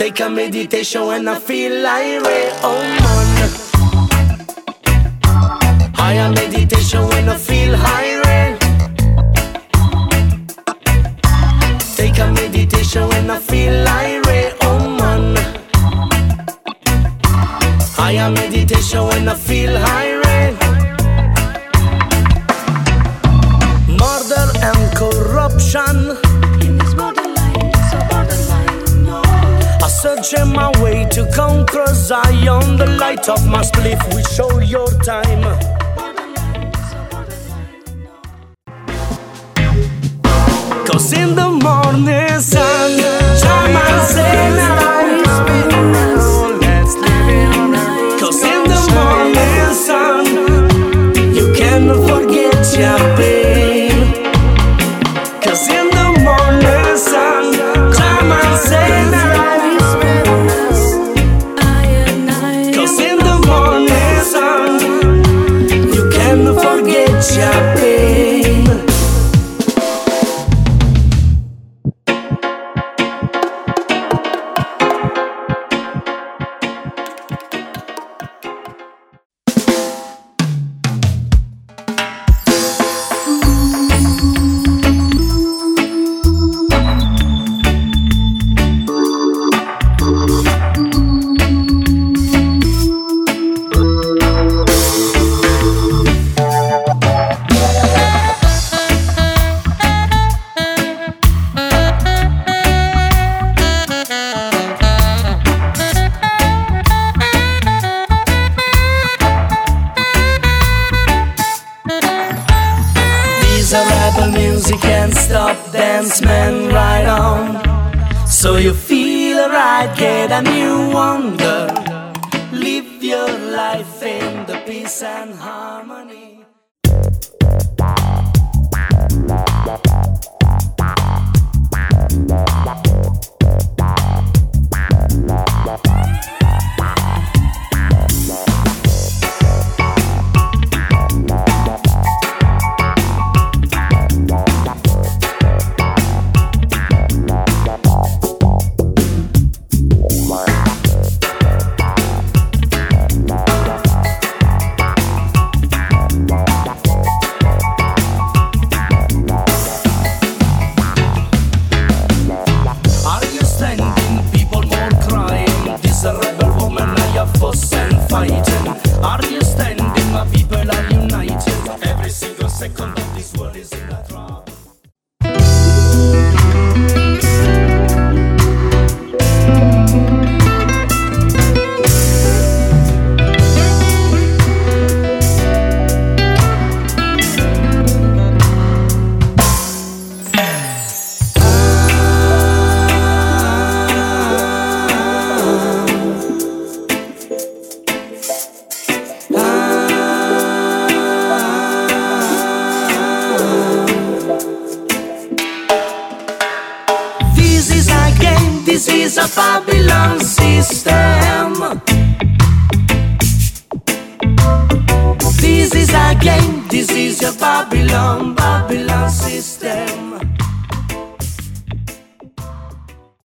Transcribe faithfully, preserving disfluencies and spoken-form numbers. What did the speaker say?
Take a meditation when I feel irate. Oh man, higher meditation when I feel irate. Take a meditation when I feel irate. Oh man, higher meditation when I feel irate. Murder and corruption in this borderline, so borderline, no. I searching my way to conquer Zion. The light of my spliff will show your time. Borderline, so borderline, no. Cause in the morning sun, Jaman says let's live in the. Cause in the morning sun, you cannot forget your pain. Cause in the morning sun, Jaman says cause in the morning sun, you cannot forget your pain. Music can't stop, dance man, right on. So you feel right, get a new wonder. Live your life in the peace and harmony. Are you standing? My people are united. Every single second of this world is in a drop. This is a Babylon system. This is a game, this is a Babylon, Babylon system.